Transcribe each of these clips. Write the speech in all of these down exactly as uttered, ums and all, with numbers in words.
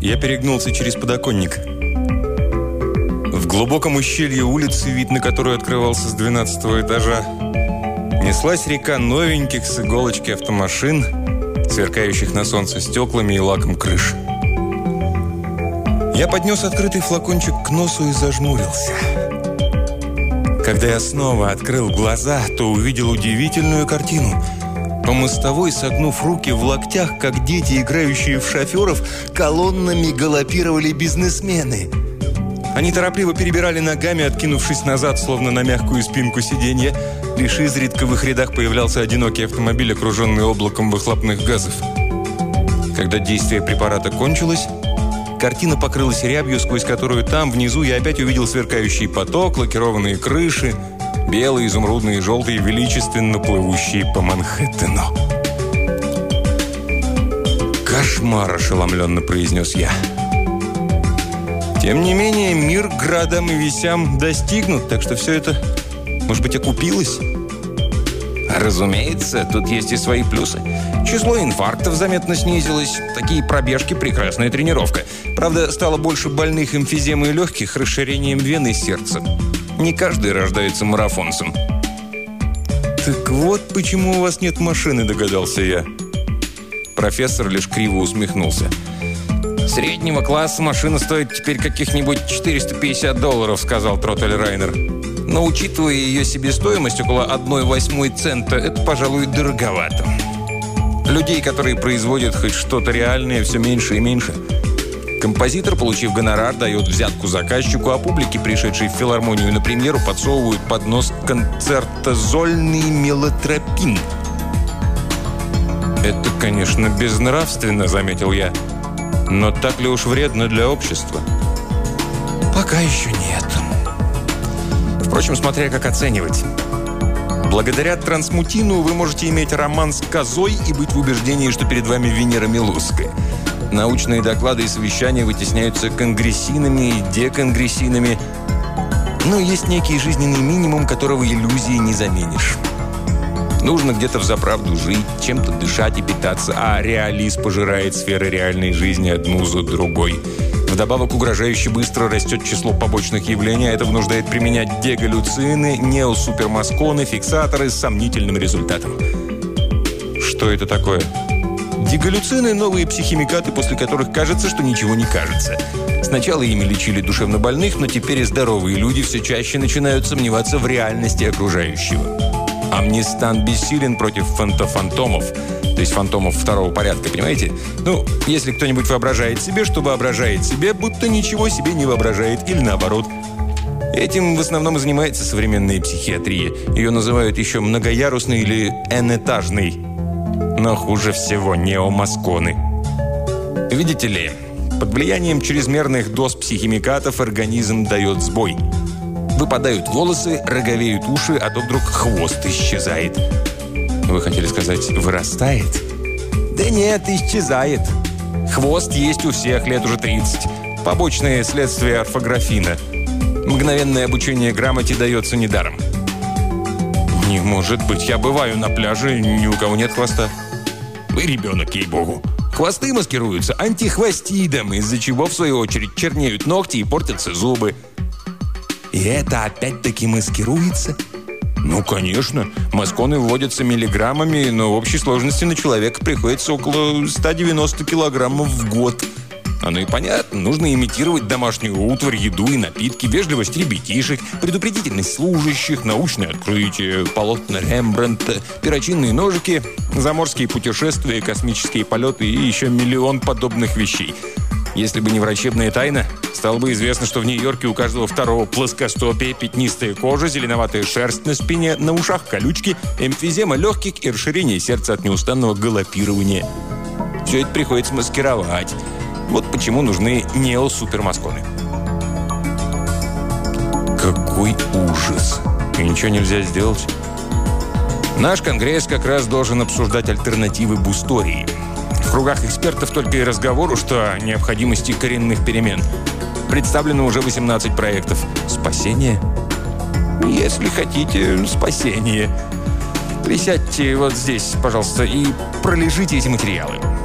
Я перегнулся через подоконник. В глубоком ущелье улицы, вид на которую открывался с двенадцатого этажа, неслась река новеньких с иголочки автомашин, сверкающих на солнце стеклами и лаком крыш. Я поднес открытый флакончик к носу и зажмурился. Когда я снова открыл глаза, то увидел удивительную картину. По мостовой, согнув руки в локтях, как дети, играющие в шоферов, колоннами галопировали бизнесмены. Они торопливо перебирали ногами, откинувшись назад, словно на мягкую спинку сиденья. Лишь изредка в их рядах появлялся одинокий автомобиль, окруженный облаком выхлопных газов. Когда действие препарата кончилось, картина покрылась рябью, сквозь которую там, внизу, я опять увидел сверкающий поток, лакированные крыши, белые, изумрудные и желтые, величественно плывущие по Манхэттену. «Кошмар!» – ошеломленно произнес я. Тем не менее, мир градам и весям достигнут, так что все это, может быть, окупилось? Разумеется, тут есть и свои плюсы. Число инфарктов заметно снизилось. Такие пробежки – прекрасная тренировка. Правда, стало больше больных эмфиземой легких, расширением вен и сердца. Не каждый рождается марафонцем. «Так вот почему у вас нет машины», – догадался я. Профессор лишь криво усмехнулся. «Среднего класса машина стоит теперь каких-нибудь четыреста пятьдесят долларов», – сказал Тротель Райнер. «Но, учитывая ее себестоимость около одной восьмой цента, это, пожалуй, дороговато. Людей, которые производят хоть что-то реальное, все меньше и меньше. Композитор, получив гонорар, дает взятку заказчику, а публике, пришедшей в филармонию на премьеру, подсовывают под нос концертозольный мелатропин». «Это, конечно, безнравственно», — заметил я. «Но так ли уж вредно для общества?» «Пока еще нет. Впрочем, смотря как оценивать. Благодаря трансмутину вы можете иметь роман с козой и быть в убеждении, что перед вами Венера Милусская. Научные доклады и совещания вытесняются конгрессинами и деконгрессинами. Но есть некий жизненный минимум, которого иллюзии не заменишь. Нужно где-то взаправду жить, чем-то дышать и питаться, а реалист пожирает сферы реальной жизни одну за другой. Вдобавок угрожающе быстро растет число побочных явлений, а это вынуждает применять дегаллюцины, неосупермасконы, фиксаторы с сомнительным результатом. Что это такое? Дегаллюцины – новые психимикаты, после которых кажется, что ничего не кажется. Сначала ими лечили душевнобольных, но теперь и здоровые люди все чаще начинают сомневаться в реальности окружающего. Амнистан бессилен против фантофантомов, то есть фантомов второго порядка, понимаете? Ну, если кто-нибудь воображает себе, что воображает себе, будто ничего себе не воображает, или наоборот. Этим в основном и занимается современная психиатрия. Ее называют еще многоярусной или n-этажной. Но хуже всего неомасконы. Видите ли, под влиянием чрезмерных доз психимикатов организм дает сбой. Выпадают волосы, роговеют уши, а то вдруг хвост исчезает. Вы хотели сказать, вырастает? Да нет, исчезает. Хвост есть у всех, лет уже тридцать. Побочное следствие орфографина. Мгновенное обучение грамоте дается недаром. Не может быть, я бываю на пляже, ни у кого нет хвоста. Вы ребенок, ей-богу. Хвосты маскируются антихвостидом, из-за чего, в свою очередь, чернеют ногти и портятся зубы. И это опять-таки маскируется? Ну, конечно. Масконы вводятся миллиграммами, но в общей сложности на человека приходится около ста девяноста килограммов в год. Оно и понятно. Нужно имитировать домашнюю утварь, еду и напитки, вежливость ребятишек, предупредительность служащих, научное открытие, полотна Рембрандта, перочинные ножики, заморские путешествия, космические полеты и еще миллион подобных вещей. Если бы не врачебная тайна, стало бы известно, что в Нью-Йорке у каждого второго плоскостопие, пятнистая кожа, зеленоватая шерсть на спине, на ушах колючки, эмфизема легких и расширение сердца от неустанного галопирования. Все это приходится маскировать. Вот почему нужны неосупермасконы. Какой ужас! И ничего нельзя сделать? Наш конгресс как раз должен обсуждать альтернативы бустории. В кругах экспертов только и разговору, что о необходимости коренных перемен. Представлено уже восемнадцать проектов. Спасение? Если хотите, спасение. Присядьте вот здесь, пожалуйста, и пролежите эти материалы.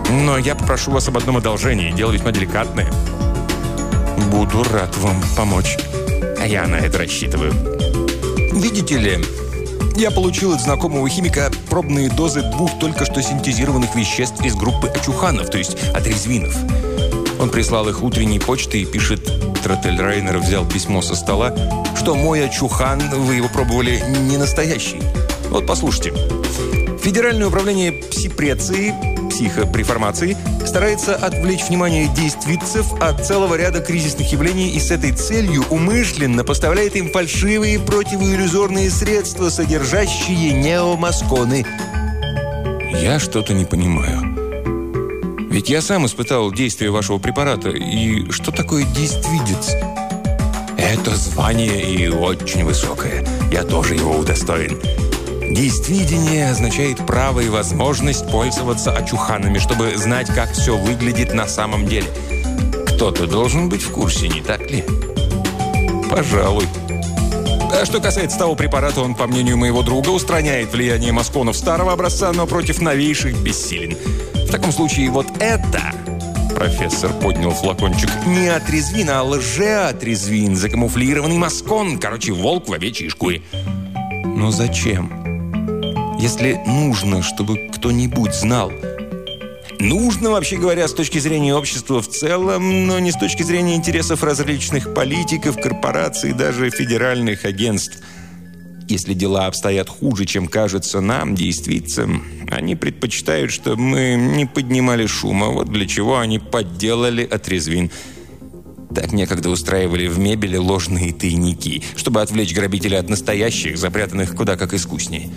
Но я попрошу вас об одном одолжении. Дело весьма деликатное. Буду рад вам помочь. А я на это рассчитываю. Видите ли, я получил от знакомого химика пробные дозы двух только что синтезированных веществ из группы очуханов, то есть отрезвинов. Он прислал их утренней почтой и пишет: Тротельрайнер взял письмо со стола, что мой очухан, вы его пробовали, не настоящий. Вот послушайте. Федеральное управление псипреции, психопреформации старается отвлечь внимание действительцев от целого ряда кризисных явлений и с этой целью умышленно поставляет им фальшивые противоиллюзорные средства, содержащие неомасконы. Я что-то не понимаю. Ведь я сам испытал действие вашего препарата. И что такое действидец? Это звание и очень высокое. Я тоже его удостоен. Действидение означает право и возможность пользоваться очуханами, чтобы знать, как все выглядит на самом деле. Кто-то должен быть в курсе, не так ли? Пожалуй. А что касается того препарата, он, по мнению моего друга, устраняет влияние масконов старого образца, но против новейших бессилен. В таком случае вот это... Профессор поднял флакончик. Не отрезвин, а лжеотрезвин. Закамуфлированный маскон. Короче, волк в овечьей шкуре. Но зачем? Если нужно, чтобы кто-нибудь знал. Нужно, вообще говоря, с точки зрения общества в целом, но не с точки зрения интересов различных политиков, корпораций, даже федеральных агентств. Если дела обстоят хуже, чем кажется нам, действительно, они предпочитают, чтобы мы не поднимали шума. Вот для чего они подделали отрезвин. Так некогда устраивали в мебели ложные тайники, чтобы отвлечь грабителей от настоящих, запрятанных куда как искуснее.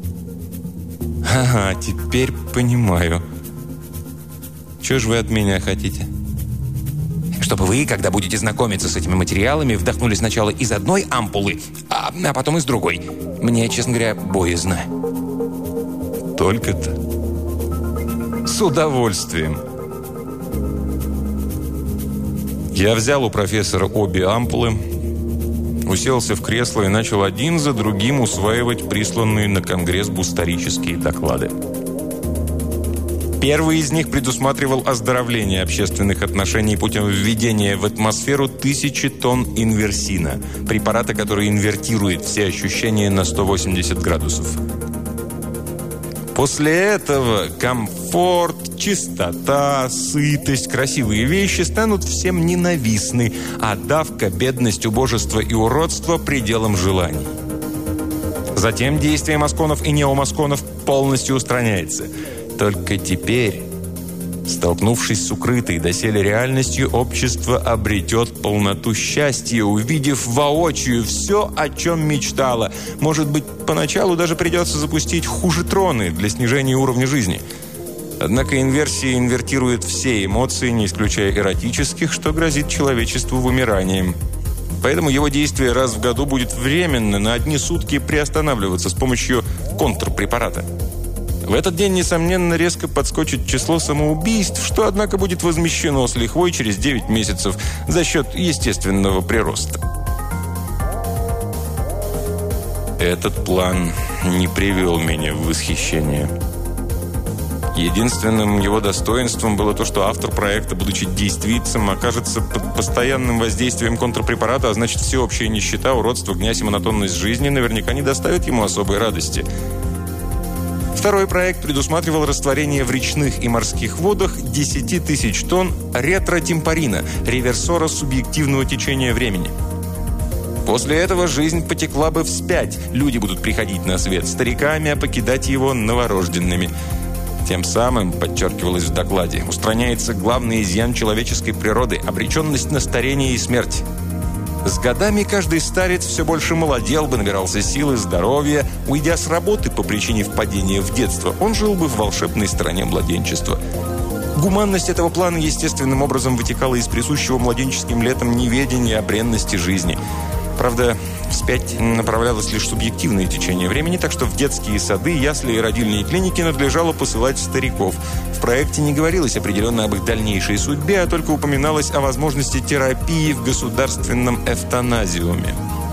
Ага, теперь понимаю. Чего же вы от меня хотите? Чтобы вы, когда будете знакомиться с этими материалами, вдохнули сначала из одной ампулы, а, а потом из другой. Мне, честно говоря, боязно. Только-то. С удовольствием. Я взял у профессора обе ампулы, уселся в кресло и начал один за другим усваивать присланные на Конгресс бусторические доклады. Первый из них предусматривал оздоровление общественных отношений путем введения в атмосферу тысячи тонн инверсина, препарата, который инвертирует все ощущения на сто восемьдесят градусов. После этого комфорт, чистота, сытость, красивые вещи станут всем ненавистны, а давка, бедность, убожество и уродство – пределом желаний. Затем действие масконов и неомасконов полностью устраняется. Только теперь, столкнувшись с укрытой доселе реальностью, общество обретет полноту счастья, увидев воочию все, о чем мечтало. Может быть, поначалу даже придется запустить хужетроны для снижения уровня жизни. Однако инверсия инвертирует все эмоции, не исключая эротических, что грозит человечеству вымиранием. Поэтому его действие раз в году будет временно на одни сутки приостанавливаться с помощью контрпрепарата. В этот день, несомненно, резко подскочит число самоубийств, что, однако, будет возмещено с лихвой через девять месяцев за счет естественного прироста. Этот план не привел меня в восхищение. Единственным его достоинством было то, что автор проекта, будучи действительным, окажется под постоянным воздействием контрпрепарата, а значит, всеобщая нищета, уродство, грязь и монотонность жизни наверняка не доставят ему особой радости. Второй проект предусматривал растворение в речных и морских водах десять тысяч тонн ретротемпорина, реверсора субъективного течения времени. После этого жизнь потекла бы вспять. Люди будут приходить на свет стариками, а покидать его новорожденными. Тем самым, подчеркивалось в докладе, устраняется главный изъян человеческой природы – обреченность на старение и смерть. С годами каждый старец все больше молодел бы, набирался силы, здоровья. Уйдя с работы по причине впадения в детство, он жил бы в волшебной стране младенчества. Гуманность этого плана естественным образом вытекала из присущего младенческим летам неведения о бренности жизни. Правда, вспять направлялось лишь субъективное течение времени, так что в детские сады, ясли и родильные клиники надлежало посылать стариков. В проекте не говорилось определенно об их дальнейшей судьбе, а только упоминалось о возможности терапии в государственном эвтаназиуме.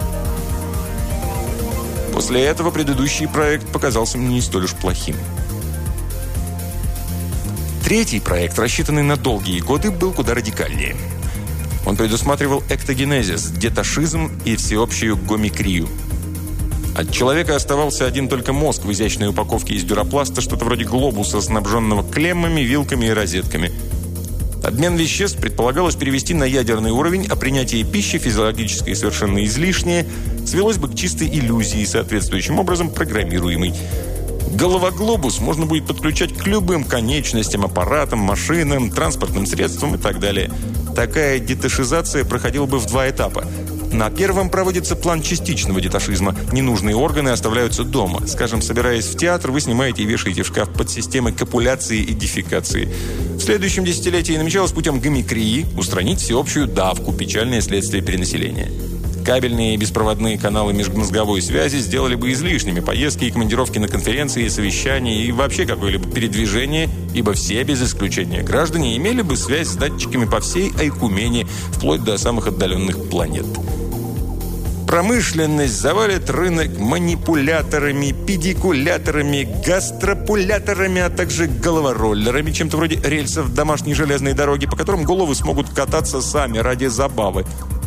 После этого предыдущий проект показался мне не столь уж плохим. Третий проект, рассчитанный на долгие годы, был куда радикальнее. Он предусматривал эктогенезис, деташизм и всеобщую гомикрию. От человека оставался один только мозг в изящной упаковке из дюропласта, что-то вроде глобуса, снабженного клеммами, вилками и розетками. Обмен веществ предполагалось перевести на ядерный уровень, а принятие пищи, физиологическое и совершенно излишнее, свелось бы к чистой иллюзии, соответствующим образом программируемой. Головоглобус можно будет подключать к любым конечностям, аппаратам, машинам, транспортным средствам и так далее. Такая деташизация проходила бы в два этапа. На первом проводится план частичного деташизма. Ненужные органы оставляются дома. Скажем, собираясь в театр, вы снимаете и вешаете в шкаф подсистемы копуляции и дефекации. В следующем десятилетии намечалось путем гомикрии устранить всеобщую давку, печальное следствие перенаселения. Кабельные и беспроводные каналы межмозговой связи сделали бы излишними поездки и командировки на конференции, совещания и вообще какое-либо передвижение, ибо все, без исключения граждане, имели бы связь с датчиками по всей Айкумене, вплоть до самых отдаленных планет. Промышленность завалит рынок манипуляторами, педикуляторами, гастропуляторами, а также головороллерами, чем-то вроде рельсов домашней железной дороги, по которым головы смогут кататься сами ради забавы.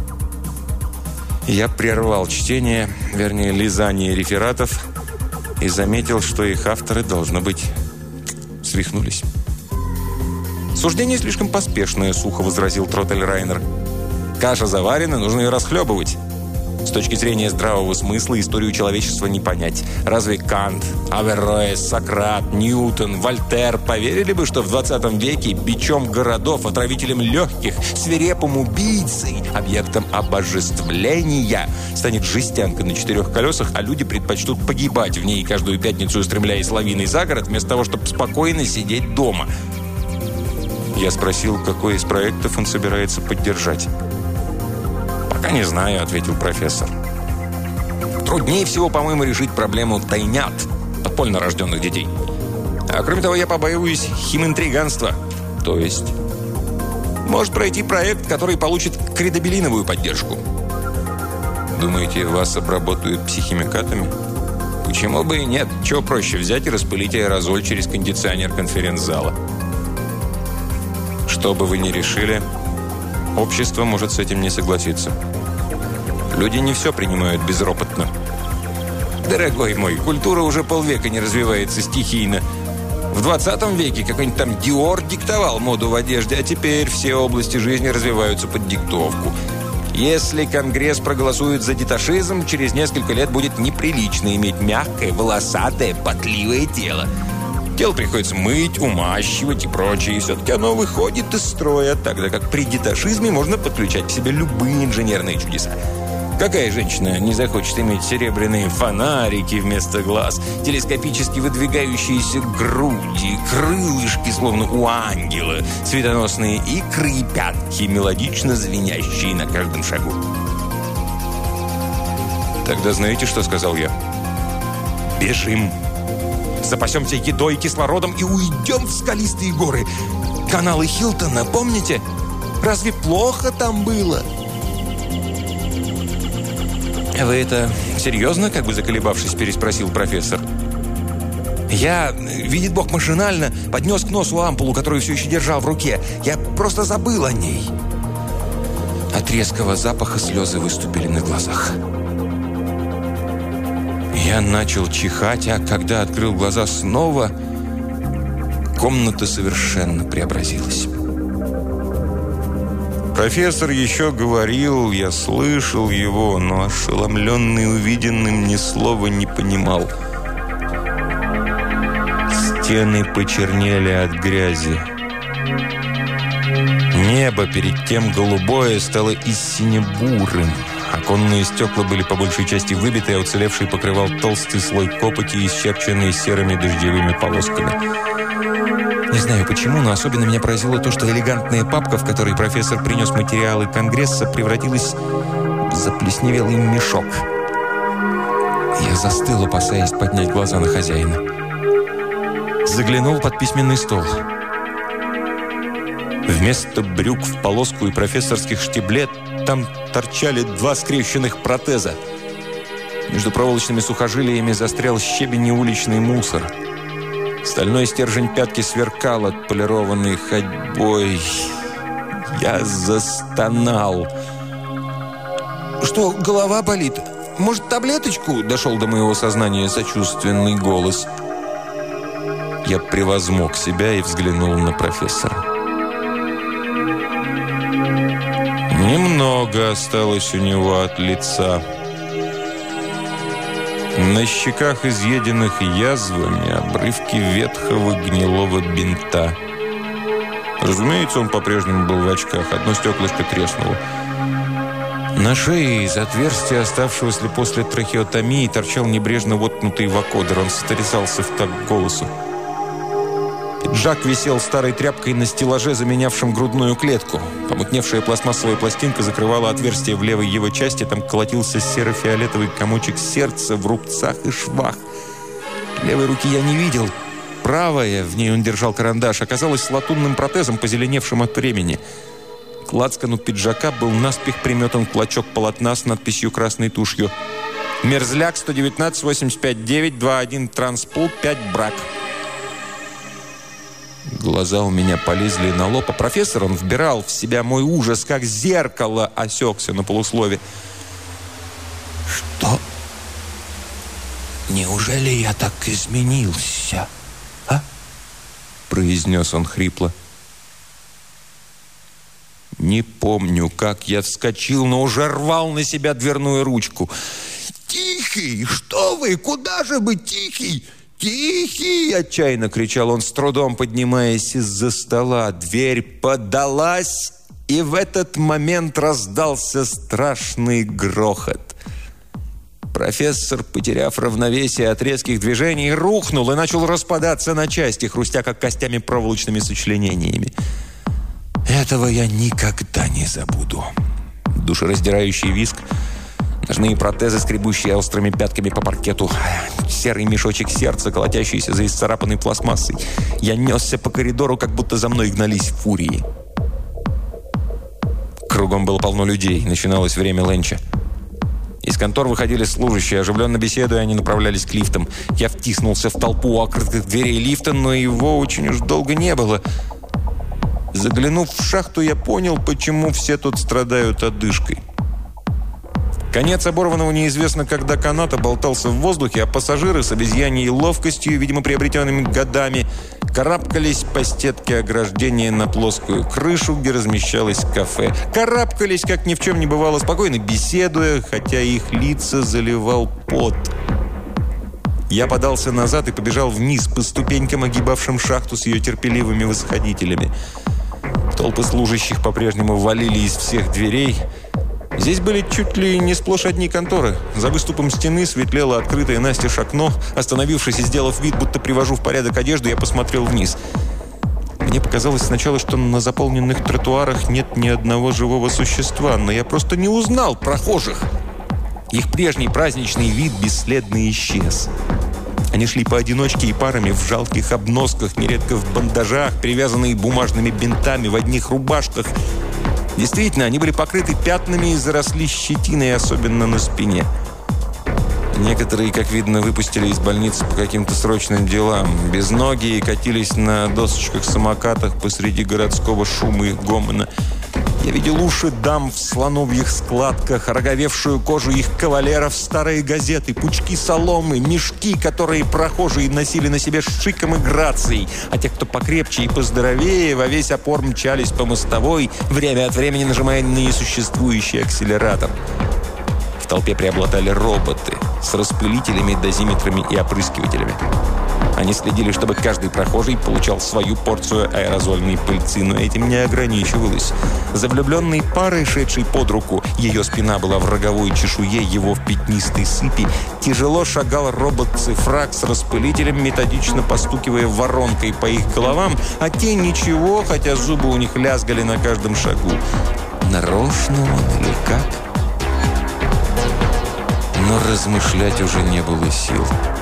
Я прервал чтение, вернее, лизание рефератов и заметил, что их авторы, должно быть, свихнулись. «Суждение слишком поспешное», — сухо возразил Тротельрайнер. «Каша заварена, нужно ее расхлебывать». С точки зрения здравого смысла историю человечества не понять. Разве Кант, Аверроэс, Сократ, Ньютон, Вольтер поверили бы, что в двадцатом веке бичом городов, отравителем легких, свирепым убийцей, объектом обожествления станет жестянка на четырех колесах, а люди предпочтут погибать в ней каждую пятницу, устремляясь лавиной за город, вместо того, чтобы спокойно сидеть дома? Я спросил, какой из проектов он собирается поддержать. «Пока не знаю», — ответил профессор. «Труднее всего, по-моему, решить проблему тайнят, подпольно рожденных детей. А кроме того, я побаиваюсь химинтриганства. То есть, может пройти проект, который получит кредобилиновую поддержку». «Думаете, вас обработают психимикатами?» «Почему бы и нет? Чего проще взять и распылить аэрозоль через кондиционер конференц-зала?» «Что бы вы ни решили, общество может с этим не согласиться. Люди не все принимают безропотно». «Дорогой мой, культура уже полвека не развивается стихийно. В двадцатом веке какой-нибудь там Диор диктовал моду в одежде, а теперь все области жизни развиваются под диктовку. Если Конгресс проголосует за деташизм, через несколько лет будет неприлично иметь мягкое, волосатое, потливое тело. Тело приходится мыть, умащивать и прочее, и все-таки оно выходит из строя, тогда как при деташизме можно подключать к себе любые инженерные чудеса. Какая женщина не захочет иметь серебряные фонарики вместо глаз, телескопически выдвигающиеся груди, крылышки, словно у ангела, цветоносные икры и пятки, мелодично звенящие на каждом шагу? «Тогда знаете, что сказал я?» «Бежим! Запасемся едой и кислородом и уйдем в скалистые горы. Каналы Хилтона, помните? Разве плохо там было?» «Вы это серьезно?» – как бы заколебавшись, переспросил профессор. «Я, видит Бог, машинально поднес к носу ампулу, которую все еще держал в руке. Я просто забыл о ней». От резкого запаха слезы выступили на глазах. Я начал чихать, а когда открыл глаза снова, комната совершенно преобразилась. Профессор еще говорил, я слышал его, но ошеломленный увиденным ни слова не понимал. Стены почернели от грязи. Небо перед тем голубое стало истинно бурым. Оконные стекла были по большей части выбиты, а уцелевший покрывал толстый слой копоти, исчерченный серыми дождевыми полосками. Не знаю почему, но особенно меня поразило то, что элегантная папка, в которой профессор принес материалы Конгресса, превратилась в заплесневелый мешок. Я застыл, опасаясь поднять глаза на хозяина. Заглянул под письменный стол. Вместо брюк в полоску и профессорских штиблет там торчали два скрещенных протеза. Между проволочными сухожилиями застрял щебень и уличный мусор. Стальной стержень пятки сверкал отполированной ходьбой. Я застонал. «Что, голова болит? Может, таблеточку?» – дошел до моего сознания сочувственный голос. Я превозмог себя и взглянул на профессора. Немного осталось у него от лица. На щеках, изъеденных язвами, обрывки ветхого гнилого бинта. Разумеется, он по-прежнему был в очках. Одно стеклышко треснуло. На шее из отверстия, оставшегося после трахеотомии, торчал небрежно воткнутый вакодер. Он сотрясался в такт голосу. Пиджак висел старой тряпкой на стеллаже, заменявшем грудную клетку. Помутневшая пластмассовая пластинка закрывала отверстие в левой его части. Там колотился серо-фиолетовый комочек сердца в рубцах и швах. Левой руки я не видел. Правая, в ней он держал карандаш, оказалась латунным протезом, позеленевшим от времени. К лацкану пиджака был наспех приметан клочок полотна с надписью красной тушью: «Мерзляк сто девятнадцать восемьдесят пять девять два один Транспул пять брак». Глаза у меня полезли на лоб, а профессор, он вбирал в себя мой ужас, как зеркало, осекся на полуслове. «Что? Неужели я так изменился, а?» произнес он хрипло. Не помню, как я вскочил, но уже рвал на себя дверную ручку. «Тихий! Что вы? Куда же вы, Тихий? Тихий!» — отчаянно кричал он, с трудом поднимаясь из-за стола. Дверь подалась, и в этот момент раздался страшный грохот. Профессор, потеряв равновесие от резких движений, рухнул и начал распадаться на части, хрустя как костями проволочными сочленениями. Этого я никогда не забуду. Душераздирающий визг, ножные протезы, скребущие острыми пятками по паркету, серый мешочек сердца, колотящийся за исцарапанной пластмассой. Я несся по коридору, как будто за мной гнались фурии. Кругом было полно людей. Начиналось время ленча. Из контор выходили служащие. Оживленно беседуя, они направлялись к лифтам. Я втиснулся в толпу у открытых дверей лифта, но его очень уж долго не было. Заглянув в шахту, я понял, почему все тут страдают одышкой. Конец оборванного неизвестно когда каната болтался в воздухе, а пассажиры с обезьяньей ловкостью, видимо, приобретенными годами, карабкались по стенке ограждения на плоскую крышу, где размещалось кафе. Карабкались, как ни в чем не бывало, спокойно беседуя, хотя их лица заливал пот. Я подался назад и побежал вниз по ступенькам, огибавшим шахту с ее терпеливыми восходителями. Толпы служащих по-прежнему валили из всех дверей. Здесь были чуть ли не сплошь одни конторы. За выступом стены светлело открытое настежь окно. Остановившись и сделав вид, будто привожу в порядок одежду, я посмотрел вниз. Мне показалось сначала, что на заполненных тротуарах нет ни одного живого существа, но я просто не узнал прохожих. Их прежний праздничный вид бесследно исчез. Они шли поодиночке и парами в жалких обносках, нередко в бандажах, перевязанные бумажными бинтами, в одних рубашках. Действительно, они были покрыты пятнами и заросли щетиной, особенно на спине. Некоторые, как видно, выпустили из больницы по каким-то срочным делам. Безногие катились на досочках-самокатах посреди городского шума и гомона. Я видел уши дам в слоновьих складках, роговевшую кожу их кавалеров, старые газеты, пучки соломы, мешки, которые прохожие носили на себе с шиком и грацией, а те, кто покрепче и поздоровее, во весь опор мчались по мостовой, время от времени нажимая на несуществующий акселератор. В толпе преобладали роботы с распылителями, дозиметрами и опрыскивателями. Они следили, чтобы каждый прохожий получал свою порцию аэрозольной пыльцы, но этим не ограничивалось. За влюбленной парой, шедшей под руку, ее спина была в роговой чешуе, его в пятнистой сыпи, тяжело шагал робот-цифрак с распылителем, методично постукивая воронкой по их головам, а те ничего, хотя зубы у них лязгали на каждом шагу. Нарочно он или как? Но размышлять уже не было сил.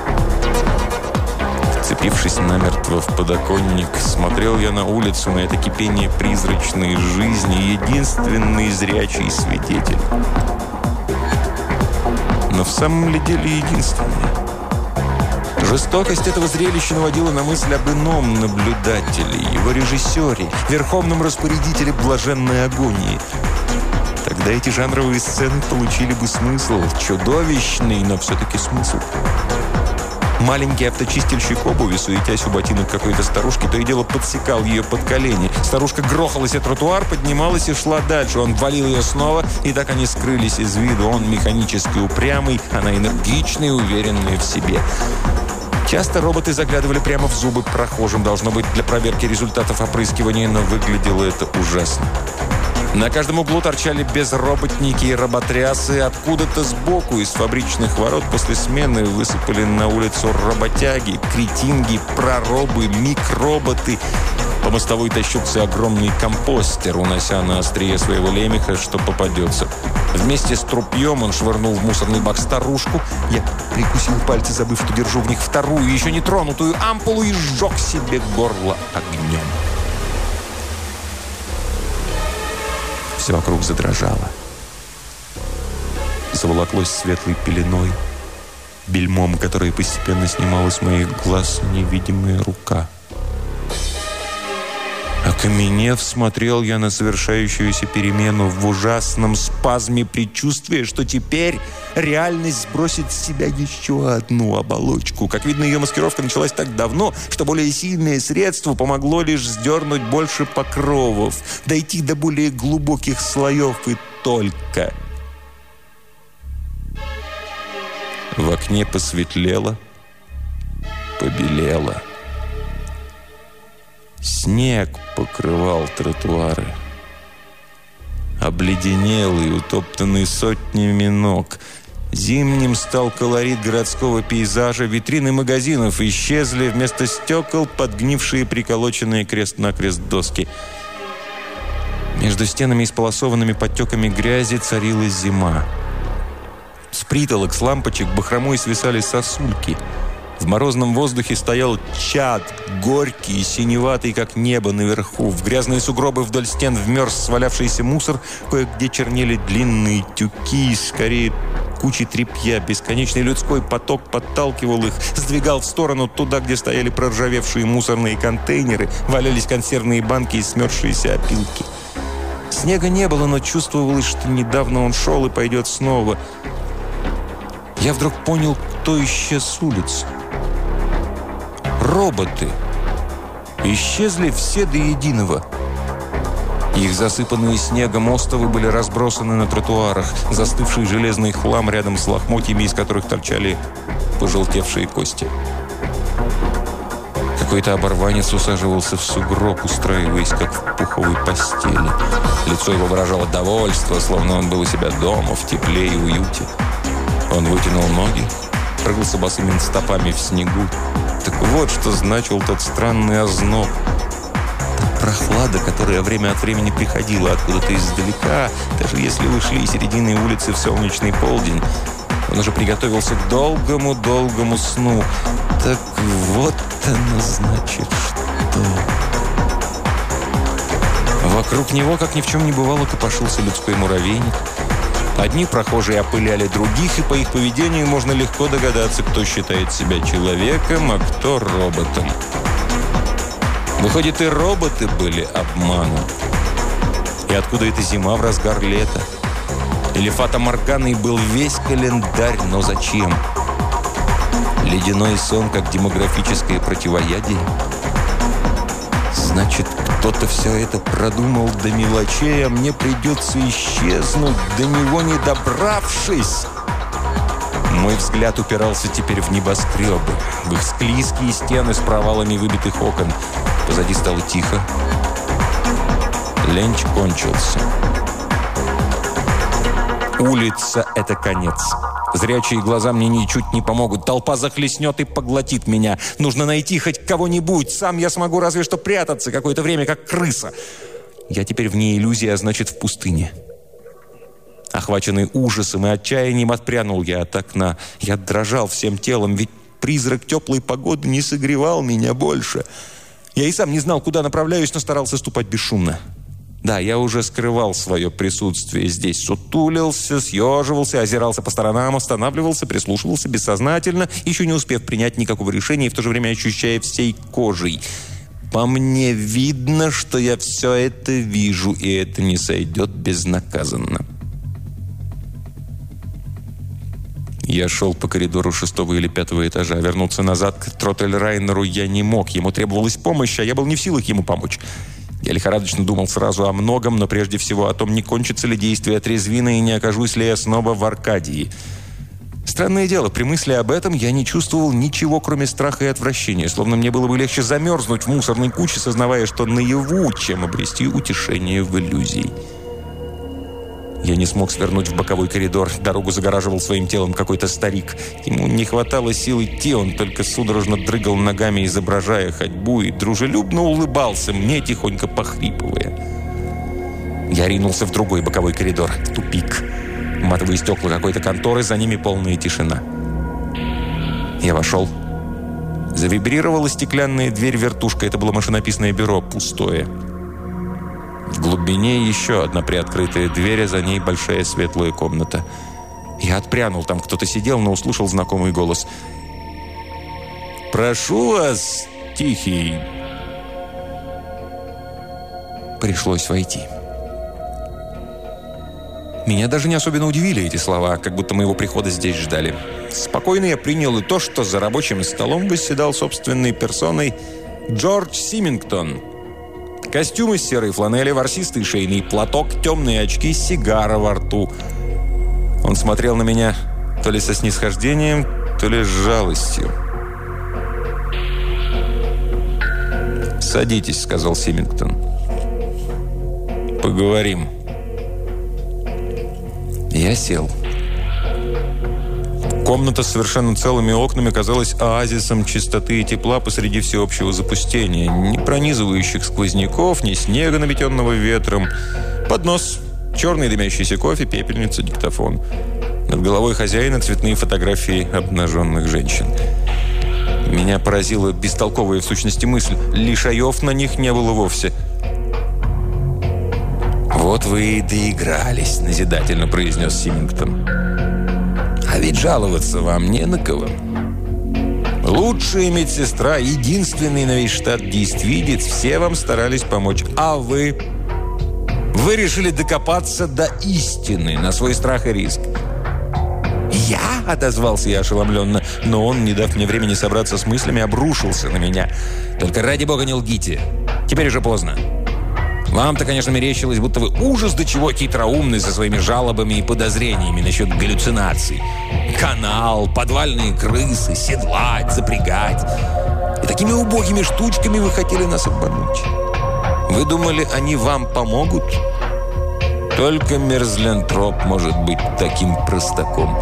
Вцепившись намертво в подоконник, смотрел я на улицу, на это кипение призрачной жизни, единственный зрячий свидетель. Но в самом ли деле единственный? Жестокость этого зрелища наводила на мысль об ином наблюдателе, его режиссере, верховном распорядителе блаженной агонии. Тогда эти жанровые сцены получили бы смысл, чудовищный, но все-таки смысл. Маленький авточистильщик обуви, суетясь у ботинок какой-то старушки, то и дело подсекал ее под колени. Старушка грохалась о тротуар, поднималась и шла дальше. Он валил ее снова, и так они скрылись из виду. Он механически упрямый, она энергичная и уверенная в себе. Часто роботы заглядывали прямо в зубы прохожим, должно быть, для проверки результатов опрыскивания, но выглядело это ужасно. На каждом углу торчали безроботники и работрясы. Откуда-то сбоку, из фабричных ворот, после смены высыпали на улицу работяги, кретинги, проробы, микроботы. По мостовой тащился огромный компостер, унося на острие своего лемеха, что попадется. Вместе с трупьем он швырнул в мусорный бак старушку. Я прикусил пальцы, забыв, что держу в них вторую, еще не тронутую ампулу, и сжег себе горло огнем. Все вокруг задрожало. Заволоклось светлой пеленой, бельмом, которое постепенно снимало с моих глаз невидимая рука. Окаменев, смотрел я на совершающуюся перемену в ужасном спазме предчувствия, что теперь реальность сбросит с себя еще одну оболочку. Как видно, ее маскировка началась так давно, что более сильное средство помогло лишь сдернуть больше покровов, дойти до более глубоких слоев и только. В окне посветлело, побелело. Снег покрывал тротуары. Обледенелый, утоптанный сотнями ног. Зимним стал колорит городского пейзажа. Витрины магазинов исчезли. Вместо стекол подгнившие, приколоченные крест-накрест доски. Между стенами, исполосованными подтеками грязи, царила зима. С притолок, с лампочек бахромой свисали сосульки. В морозном воздухе стоял чад, горький и синеватый, как небо наверху. В грязные сугробы вдоль стен вмерз свалявшийся мусор. Кое-где чернели длинные тюки, скорее кучи тряпья. Бесконечный людской поток подталкивал их, сдвигал в сторону туда, где стояли проржавевшие мусорные контейнеры, валялись консервные банки и смерзшиеся опилки. Снега не было, но чувствовалось, что недавно он шел и пойдет снова. Я вдруг понял, кто исчез с улицы. Роботы. Исчезли все до единого. Их засыпанные снегом остовы были разбросаны на тротуарах. Застывший железный хлам рядом с лохмотьями, из которых торчали пожелтевшие кости. Какой-то оборванец усаживался в сугроб, устраиваясь, как в пуховой постели. Лицо его выражало довольство, словно он был у себя дома, в тепле и уюте. Он вытянул ноги, прыгался босыми стопами в снегу. Так вот, что значил тот странный озноб. Та прохлада, которая время от времени приходила откуда-то издалека, даже если вы шли серединой улицы в солнечный полдень. Он уже приготовился к долгому-долгому сну. Так вот оно значит что. Вокруг него, как ни в чем не бывало, копошился людской муравейник. Одни прохожие опыляли других, и по их поведению можно легко догадаться, кто считает себя человеком, а кто роботом. Выходит, и роботы были обманом. И откуда эта зима в разгар лета? Или фата-морганой был весь календарь, но зачем? Ледяной сон, как демографическое противоядие? Значит, кто-то все это продумал до мелочей, а мне придется исчезнуть, до него не добравшись. Мой взгляд упирался теперь в небоскребы, в их склизкие стены с провалами выбитых окон. Позади стало тихо. Ленч кончился. Улица — это конец. Зрячие глаза мне ничуть не помогут. Толпа захлестнет и поглотит меня. Нужно найти хоть кого-нибудь. Сам я смогу разве что прятаться какое-то время, как крыса. Я теперь вне иллюзии, а значит, в пустыне. Охваченный ужасом и отчаянием, отпрянул я от окна. Я дрожал всем телом, ведь призрак теплой погоды не согревал меня больше. Я и сам не знал, куда направляюсь, но старался ступать бесшумно. Да, я уже скрывал свое присутствие здесь. Сутулился, съеживался, озирался по сторонам, останавливался, прислушивался бессознательно, еще не успев принять никакого решения и в то же время ощущая всей кожей. По мне видно, что я все это вижу, и это не сойдет безнаказанно. Я шел по коридору шестого или пятого этажа. Вернуться назад к Тротельрайнеру я не мог. Ему требовалась помощь, а я был не в силах ему помочь. Я лихорадочно думал сразу о многом, но прежде всего о том, не кончится ли действие трезвина и не окажусь ли я снова в Аркадии. Странное дело, при мысли об этом я не чувствовал ничего, кроме страха и отвращения, словно мне было бы легче замерзнуть в мусорной куче, сознавая, что наяву, чем обрести утешение в иллюзии. Я не смог свернуть в боковой коридор. Дорогу загораживал своим телом какой-то старик. Ему не хватало сил идти, он только судорожно дрыгал ногами, изображая ходьбу, и дружелюбно улыбался мне, тихонько похрипывая. Я ринулся в другой боковой коридор. Тупик. Матовые стекла какой-то конторы, за ними полная тишина. Я вошел. Завибрировала стеклянная дверь вертушка. Это было машинописное бюро, пустое. В глубине еще одна приоткрытая дверь, а за ней большая светлая комната. Я отпрянул, там кто-то сидел, но услышал знакомый голос. «Прошу вас, Тихий!» Пришлось войти. Меня даже не особенно удивили эти слова, как будто моего прихода здесь ждали. Спокойно я принял и то, что за рабочим столом восседал собственной персоной Джордж Симингтон. Костюм из серой фланели, ворсистый шейный платок, темные очки, сигара во рту. Он смотрел на меня то ли со снисхождением, то ли с жалостью. «Садитесь», — сказал Симингтон. «Поговорим». Я сел. Комната с совершенно целыми окнами казалась оазисом чистоты и тепла посреди всеобщего запустения. Ни пронизывающих сквозняков, ни снега, наметенного ветром. Поднос, черный дымящийся кофе, пепельница, диктофон. Над головой хозяина цветные фотографии обнаженных женщин. Меня поразила бестолковая в сущности мысль. Лишаев на них не было вовсе. «Вот вы и доигрались», — назидательно произнес Симингтон. «А ведь жаловаться вам не на кого. Лучшая медсестра, единственный на весь штат действидец, все вам старались помочь. А вы? Вы решили докопаться до истины на свой страх и риск». «Я?» – отозвался я ошеломленно, но он, не дав мне времени собраться с мыслями, обрушился на меня. «Только ради бога не лгите. Теперь уже поздно. Вам-то, конечно, мерещилось, будто вы ужас до чего хитроумны со своими жалобами и подозрениями насчет галлюцинаций. Канал, подвальные крысы, седлать, запрягать. И такими убогими штучками вы хотели нас обмануть. Вы думали, они вам помогут? Только мерзлянтроп может быть таким простаком».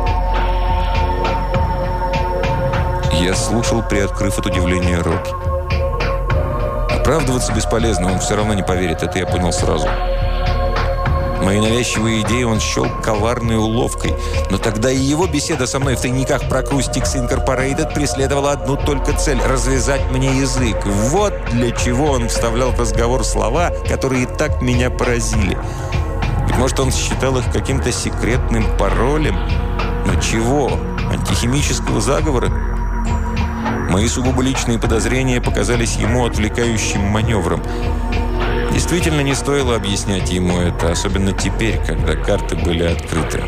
Я слушал, приоткрыв от удивления рот. Оправдываться бесполезно, он все равно не поверит, это я понял сразу. Мои навязчивые идеи он счел коварной уловкой, но тогда и его беседа со мной в тайниках про Acoustics Incorporated преследовала одну только цель – развязать мне язык. Вот для чего он вставлял в разговор слова, которые так меня поразили. Ведь, может, он считал их каким-то секретным паролем? Но чего? Антихимического заговора? Мои сугубо личные подозрения показались ему отвлекающим маневром. Действительно, не стоило объяснять ему это, особенно теперь, когда карты были открыты.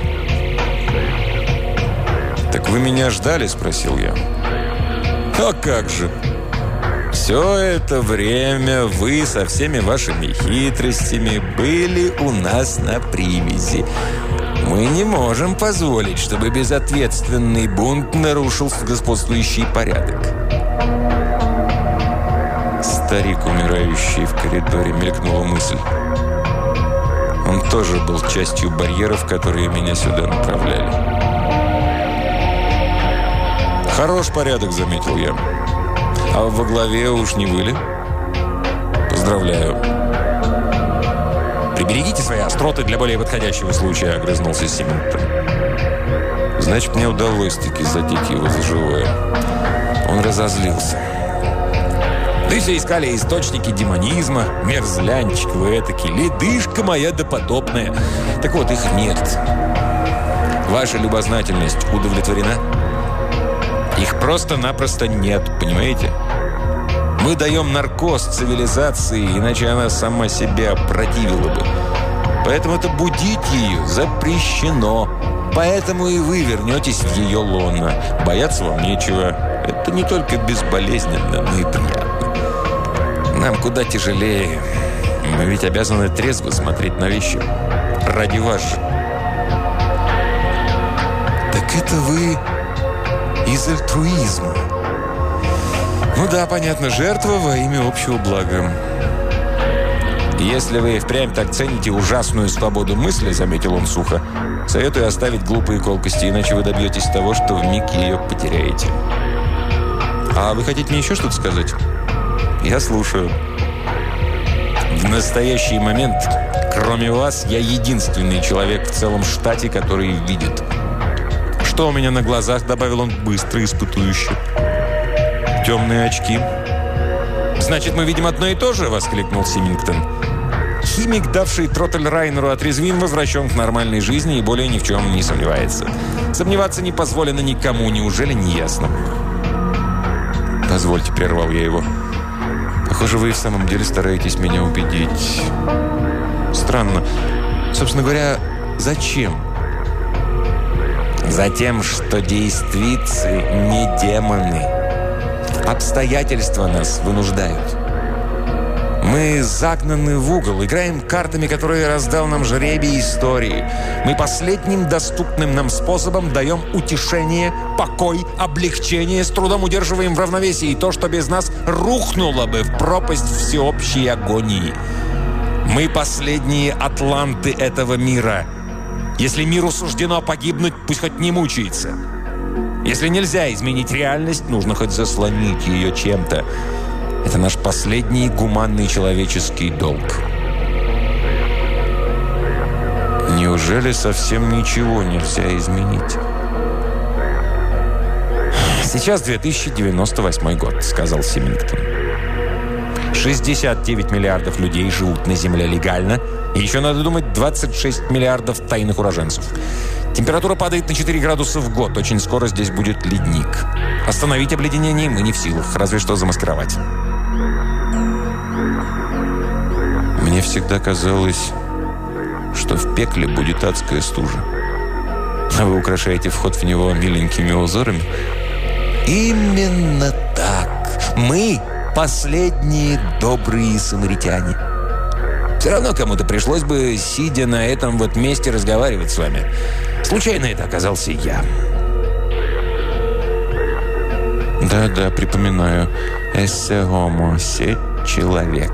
«Так вы меня ждали?» – спросил я. «А как же! Все это время вы со всеми вашими хитростями были у нас на привязи. Мы не можем позволить, чтобы безответственный бунт нарушил господствующий порядок». Старик, умирающий в коридоре, мелькнула мысль. Он тоже был частью барьеров, которые меня сюда направляли. «Хорош порядок», — заметил я. «А во главе уж не вы ли?» «Поздравляю». «Приберегите свои остроты для более подходящего случая», — огрызнулся Симингтон. Значит, мне удалось таки задеть его за живое. Он разозлился. Вы все искали источники демонизма, мерзлянчик вы этакий, ледышка моя допотопная. Так вот, их нет. Ваша любознательность удовлетворена? Их просто-напросто нет, понимаете? Мы даем наркоз цивилизации, иначе она сама себя противила бы. Поэтому-то будить ее запрещено. Поэтому и вы вернетесь в ее лоно. Бояться вам нечего. Это не только безболезненно, но и приятно. Нам куда тяжелее. Мы ведь обязаны трезво смотреть на вещи. Ради вас же. Так это вы из альтруизма. Ну да, понятно, жертва во имя общего блага. Если вы впрямь так цените ужасную свободу мысли, заметил он сухо, советую оставить глупые колкости, иначе вы добьетесь того, что вмиг ее потеряете. А вы хотите мне еще что-то сказать? Я слушаю. В настоящий момент, кроме вас, я единственный человек в целом штате, который видит. Что у меня на глазах, добавил он быстро, испытующе. Темные очки. «Значит, мы видим одно и то же?» – воскликнул Симингтон. Химик, давший Тротель Райнеру отрезвин, возвращен к нормальной жизни и более ни в чем не сомневается. Сомневаться не позволено никому, неужели не ясно? «Позвольте», – прервал я его. «Похоже, вы и в самом деле стараетесь меня убедить. Странно. Собственно говоря, зачем?» «Затем, что действицы не демоны. Обстоятельства нас вынуждают. Мы загнаны в угол, играем картами, которые раздал нам жребий истории. Мы последним доступным нам способом даем утешение, покой, облегчение, с трудом удерживаем в равновесии то, что без нас рухнуло бы в пропасть всеобщей агонии. Мы последние атланты этого мира. Если миру суждено погибнуть, пусть хоть не мучается. Если нельзя изменить реальность, нужно хоть заслонить ее чем-то. Это наш последний гуманный человеческий долг». «Неужели совсем ничего нельзя изменить?» «Сейчас две тысячи девяносто восьмой год», — сказал Симингтон. шестьдесят девять миллиардов людей живут на Земле легально, и еще надо думать двадцать шесть миллиардов тайных уроженцев. Температура падает на четыре градуса в год. Очень скоро здесь будет ледник. Остановить обледенение мы не в силах, разве что замаскировать. Мне всегда казалось, что в пекле будет адская стужа. А вы украшаете вход в него миленькими узорами? Именно так. Мы последние добрые самаритяне. Все равно кому-то пришлось бы, сидя на этом вот месте, разговаривать с вами. Случайно это оказался я. Да-да, припоминаю. «Эссе хомо» – «се человек».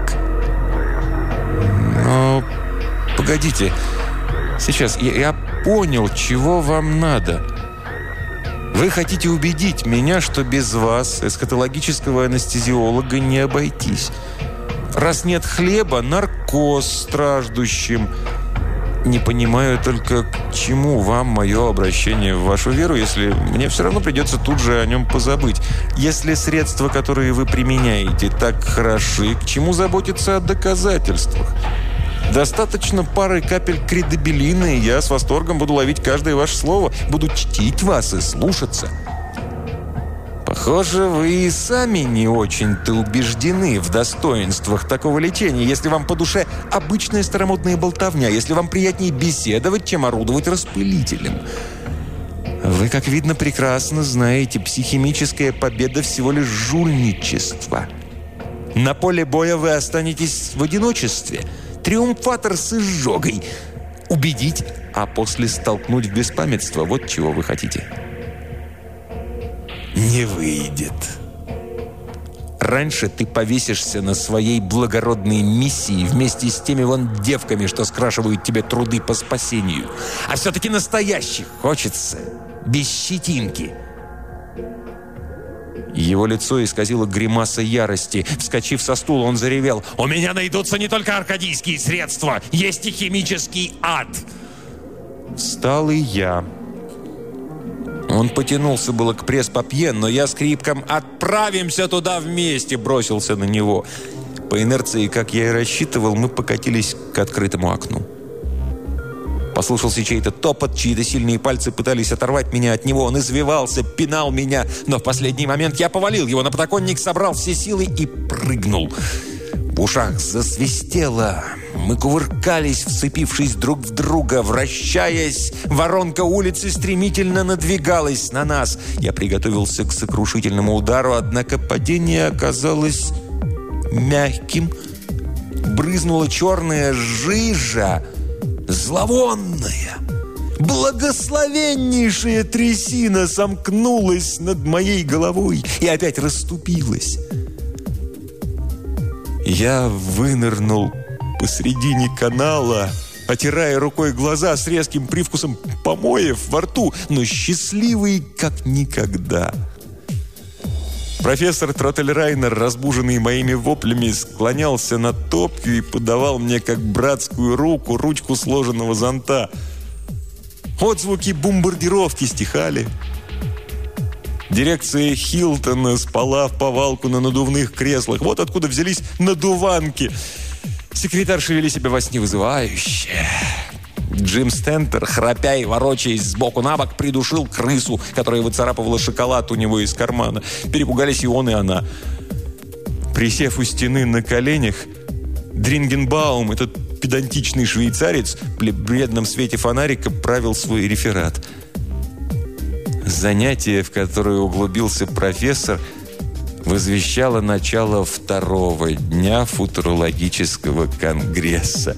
Но погодите. Сейчас я, я понял, чего вам надо. Вы хотите убедить меня, что без вас, эсхатологического анестезиолога, не обойтись. Раз нет хлеба, наркоз страждущим. Не понимаю только, к чему вам мое обращение в вашу веру, если мне все равно придется тут же о нем позабыть. Если средства, которые вы применяете, так хороши, к чему заботиться о доказательствах? Достаточно пары капель кредобилина, и я с восторгом буду ловить каждое ваше слово, буду чтить вас и слушаться. Похоже, вы и сами не очень-то убеждены в достоинствах такого лечения, если вам по душе обычная старомодная болтовня, если вам приятнее беседовать, чем орудовать распылителем. Вы, как видно, прекрасно знаете, психимическая победа всего лишь жульничество. На поле боя вы останетесь в одиночестве. Триумфатор с изжогой. Убедить, а после столкнуть в беспамятство. Вот чего вы хотите. Не выйдет. Раньше ты повесишься на своей благородной миссии вместе с теми вон девками, что скрашивают тебе труды по спасению. А все-таки настоящих хочется. Без щетинки. Его лицо исказило гримаса ярости. Вскочив со стула, он заревел: «У меня найдутся не только аркадийские средства, есть и химический ад!» Встал и я. Он потянулся было к пресс-папье, но я с криком «Отправимся туда вместе!» бросился на него. По инерции, как я и рассчитывал, мы покатились к открытому окну. Послышался чей-то топот, чьи-то сильные пальцы пытались оторвать меня от него. Он извивался, пинал меня, но в последний момент я повалил его на подоконник, собрал все силы и прыгнул. В ушах засвистело. Мы кувыркались, вцепившись друг в друга, вращаясь. Воронка улицы стремительно надвигалась на нас. Я приготовился к сокрушительному удару, однако падение оказалось мягким. Брызнула черная жижа, зловонная. Благословеннейшая трясина сомкнулась над моей головой и опять расступилась. Я вынырнул посредине канала, отирая рукой глаза с резким привкусом помоев во рту, но счастливый как никогда. Профессор Троттельрайнер, разбуженный моими воплями, склонялся над топью и подавал мне, как братскую руку, ручку сложенного зонта. Отзвуки бомбардировки стихали. Дирекция Хилтона спала в повалку на надувных креслах. Вот откуда взялись надуванки. Секретарши вели себя во сне вызывающе. Джим Стентер, храпя и ворочаясь сбоку на бок, придушил крысу, которая выцарапывала шоколад у него из кармана. Перепугались и он, и она. Присев у стены на коленях, Дрингенбаум, этот педантичный швейцарец, при бледном свете фонарика правил свой реферат. Занятие, в которое углубился профессор, возвещало начало второго дня футурологического конгресса.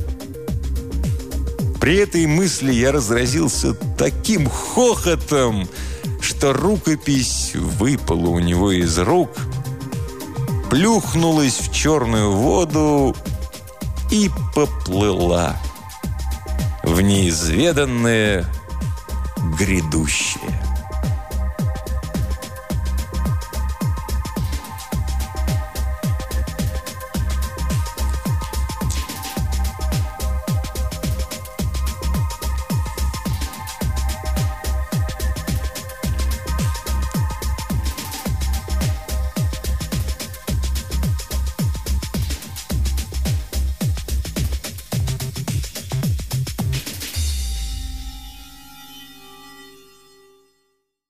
При этой мысли я разразился таким хохотом, что рукопись выпала у него из рук, плюхнулась в черную воду и поплыла в неизведанное грядущее.